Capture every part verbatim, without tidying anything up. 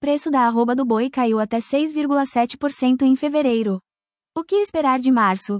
Preço da arroba do boi caiu até seis vírgula sete por cento em fevereiro. O que esperar de março?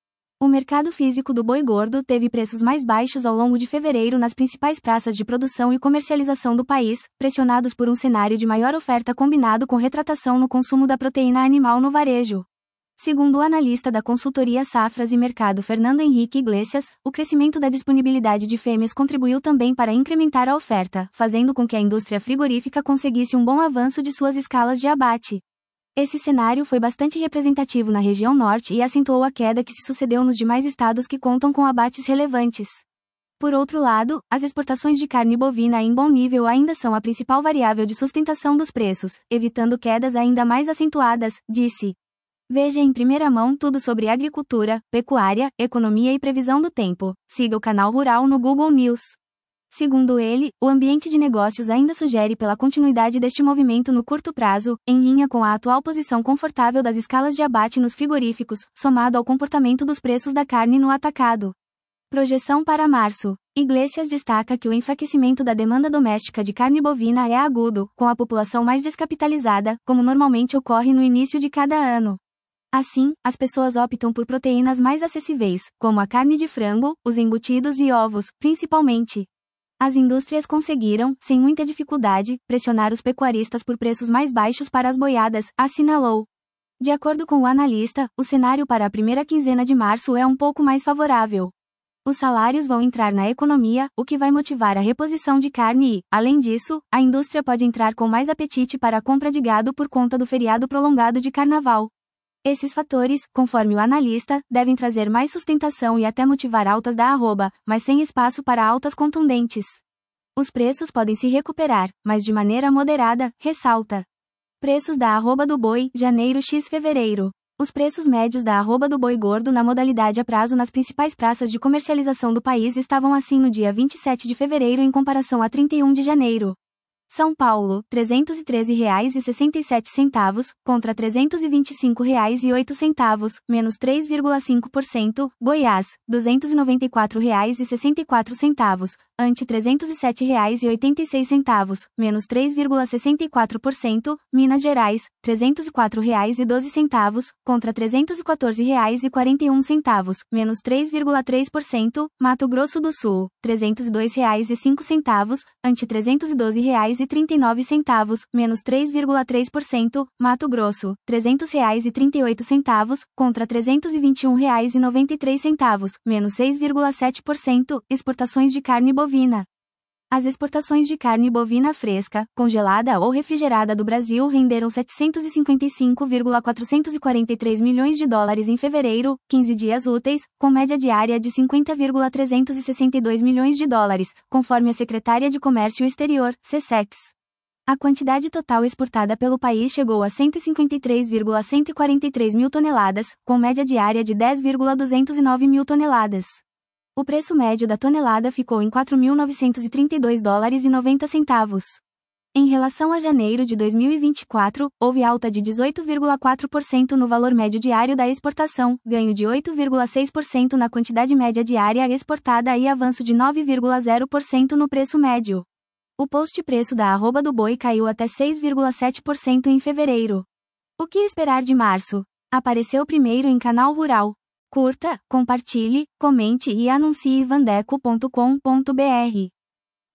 O mercado físico do boi gordo teve preços mais baixos ao longo de fevereiro nas principais praças de produção e comercialização do país, pressionados por um cenário de maior oferta combinado com retratação no consumo da proteína animal no varejo. Segundo o analista da consultoria Safras e Mercado Fernando Henrique Iglesias, o crescimento da disponibilidade de fêmeas contribuiu também para incrementar a oferta, fazendo com que a indústria frigorífica conseguisse um bom avanço de suas escalas de abate. Esse cenário foi bastante representativo na região norte e acentuou a queda que se sucedeu nos demais estados que contam com abates relevantes. Por outro lado, as exportações de carne bovina em bom nível ainda são a principal variável de sustentação dos preços, evitando quedas ainda mais acentuadas, disse. Veja em primeira mão tudo sobre agricultura, pecuária, economia e previsão do tempo. Siga o canal Rural no Google News. Segundo ele, o ambiente de negócios ainda sugere pela continuidade deste movimento no curto prazo, em linha com a atual posição confortável das escalas de abate nos frigoríficos, somado ao comportamento dos preços da carne no atacado. Projeção para março. Iglesias destaca que o enfraquecimento da demanda doméstica de carne bovina é agudo, com a população mais descapitalizada, como normalmente ocorre no início de cada ano. Assim, as pessoas optam por proteínas mais acessíveis, como a carne de frango, os embutidos e ovos, principalmente. As indústrias conseguiram, sem muita dificuldade, pressionar os pecuaristas por preços mais baixos para as boiadas, assinalou. De acordo com o analista, o cenário para a primeira quinzena de março é um pouco mais favorável. Os salários vão entrar na economia, o que vai motivar a reposição de carne e, além disso, a indústria pode entrar com mais apetite para a compra de gado por conta do feriado prolongado de carnaval. Esses fatores, conforme o analista, devem trazer mais sustentação e até motivar altas da arroba, mas sem espaço para altas contundentes. Os preços podem se recuperar, mas de maneira moderada, ressalta. Preços da arroba do boi, janeiro x fevereiro. Os preços médios da arroba do boi gordo na modalidade a prazo nas principais praças de comercialização do país estavam assim no dia vinte e sete de fevereiro em comparação a trinta e um de janeiro. São Paulo, trezentos e treze reais e sessenta e sete centavos, contra trezentos e vinte e cinco reais e oito centavos, menos três vírgula cinco por cento, Goiás, duzentos e noventa e quatro reais e sessenta e quatro centavos, ante trezentos e sete reais e oitenta e seis centavos, menos três vírgula sessenta e quatro por cento, Minas Gerais, trezentos e quatro reais e doze centavos, contra trezentos e quatorze reais e quarenta e um centavos, menos três vírgula três por cento, Mato Grosso do Sul, trezentos e dois reais e cinco centavos, ante trezentos e doze reais e trinta e nove centavos, menos três vírgula três por cento, Mato Grosso, trezentos reais e trinta e oito centavos, contra trezentos e vinte e um reais e noventa e três centavos, menos seis vírgula sete por cento, exportações de carne bovina. As exportações de carne bovina fresca, congelada ou refrigerada do Brasil renderam setecentos e cinquenta e cinco vírgula quatrocentos e quarenta e três milhões de dólares em fevereiro, quinze dias úteis, com média diária de cinquenta vírgula trezentos e sessenta e dois milhões de dólares, conforme a Secretaria de Comércio Exterior, SECEX. A quantidade total exportada pelo país chegou a cento e cinquenta e três vírgula cento e quarenta e três mil toneladas, com média diária de dez vírgula duzentos e nove mil toneladas. O preço médio da tonelada ficou em quatro mil novecentos e trinta e dois dólares e noventa centavos. Em relação a janeiro de dois mil e vinte e quatro, houve alta de dezoito vírgula quatro por cento no valor médio diário da exportação, ganho de oito vírgula seis por cento na quantidade média diária exportada e avanço de nove vírgula zero por cento no preço médio. O post-preço da arroba do boi caiu até seis vírgula sete por cento em fevereiro. O que esperar de março? Apareceu primeiro em Canal Rural. Curta, compartilhe, comente e anuncie vandeco ponto com ponto br.